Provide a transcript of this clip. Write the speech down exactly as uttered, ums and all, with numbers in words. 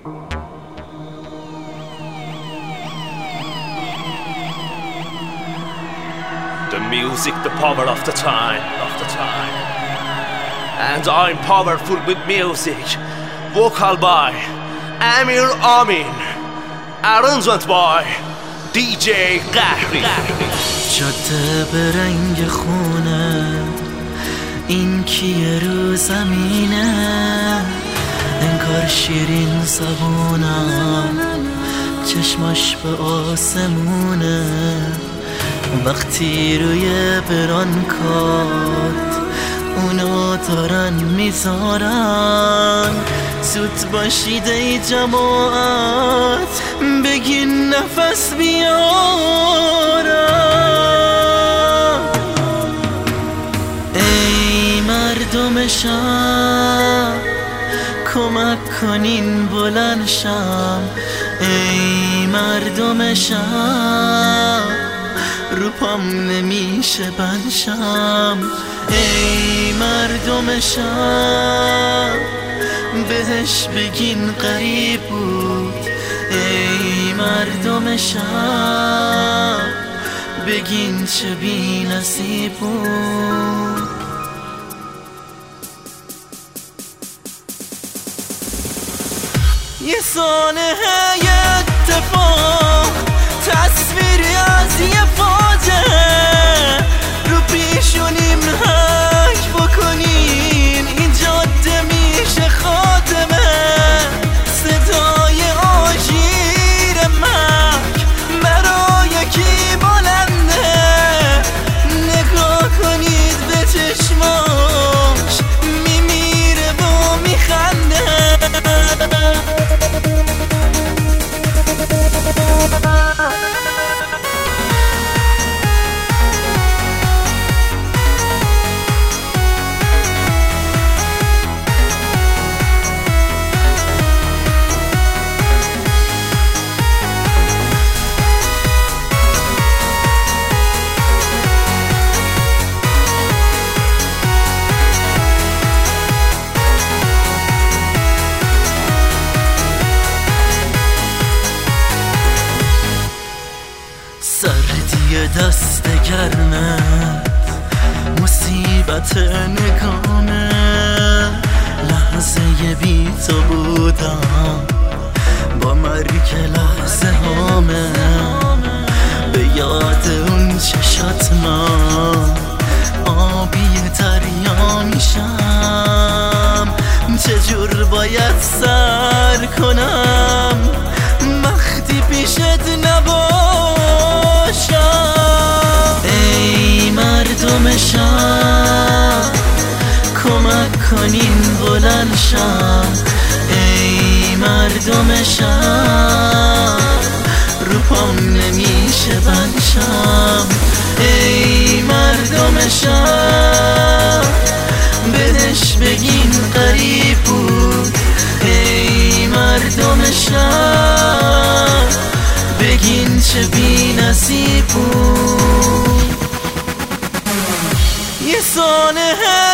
The music, the power of the time, of the time. And I'm powerful with music. Vocal by Amir Amin. Arrangement by دی جی قهری. جاده به رنگ خونه، این کیه رو زمینه، انگار شیرین زبونم، چشماش به آسمونه. وقتی روی برانکارد اونو دارن میذارن، زود باشید ای جماعت بگین نفس بیارم. ای مردم شم کمک کنین بلند شم، ای مردم شم رو پام نمیشه بنشم. ای مردم شم بهش بگین غریب بود، ای مردم شم بگین چه بی نصیب بود. یه سانحه اتفاق، تصویری از یه فاجعه، رو پیشونیم حک بکنین این جاده میشه خاتمه. صدای آژیر مک برای کی بلنده، نگاه کنید به چشماش میمیره و میخنده. سردی دست گرمت مصیبت نگامه، لحظه بی تو بودم با مرگ لحظه هامه. به یاد اون چشات من آبی دریا میشم، چجور باید سر کنم وقتی پیشت نباشم. ای مردم شم کمک کنین بلند شم، ای مردم شم رو پام نمیشه بنشم. ای مردم شم بهش بگین غریب بود، ای مردم شم بگین چه بی نصیب بود. یه سانحه